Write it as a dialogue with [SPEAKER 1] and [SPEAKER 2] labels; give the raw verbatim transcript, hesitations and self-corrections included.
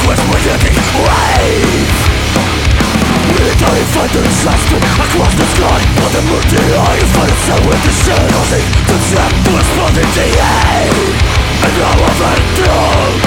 [SPEAKER 1] was within wave. Military fighters lasted across the sky, but the multi eye fight itself with the shadows. The trap was spotted in the air, and now overthrown.